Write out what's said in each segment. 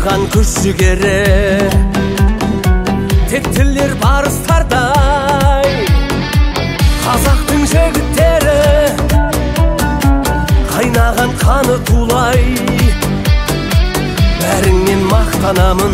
қайнаған күш жігері тектілер барыстардай қазақтың жігіттері қайнаған қаны тулай бәріңнен мақтанамын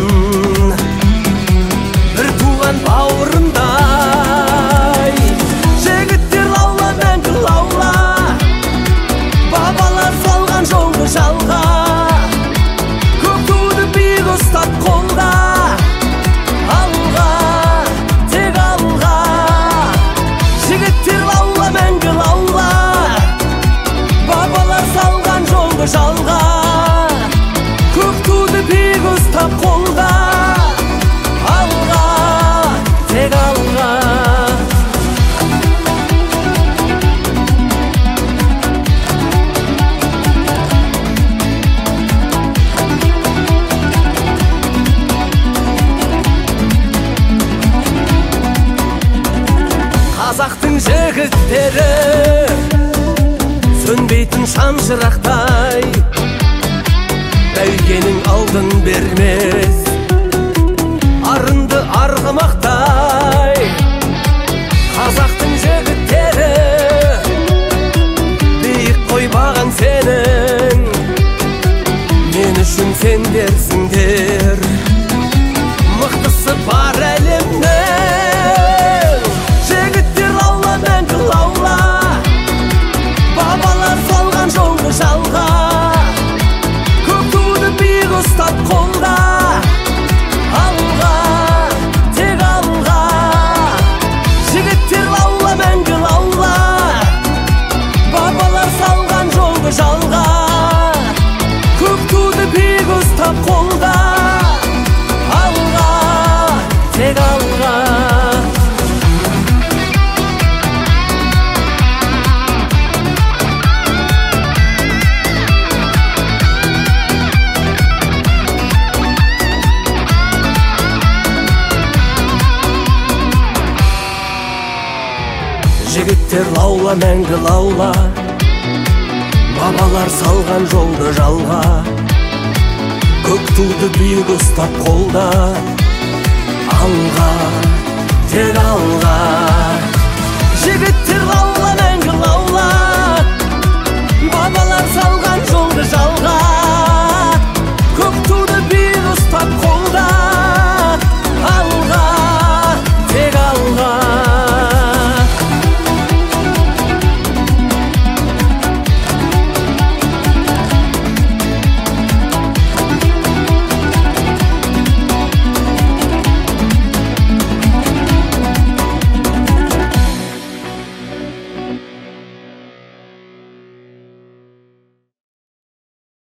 бір туған бауырымдай жігіттер лаула мәңгі лаула бабалар салған жолды жалға көк туды биік ұстап қолда алға тек алға жігіттер лаула мәңгі лаула бабалар салған жолды жалға көк туды биік ұстап қолда алға тек алға қазақтың жігіттері сөнбейтін шамшырақтай бәйгенің алдын бермес арынды арғымақтай қазақтың жігіттері биік қоймаған сенің мен үшін сендерсіңдер мықтысы бар әлемнің жігіттер лаула мәңгі лаула бабалар салған жолды жалға көк туды биік ұстап қолда алға тек алға жігіттер лаула мәңгі лаула бабалар салған жолды жалға көк туды биік ұстап қолда алға тек алға жігіттер лаула мәңгі лаула бабалар салған жолды жалға көк туды биік ұстап қолда алға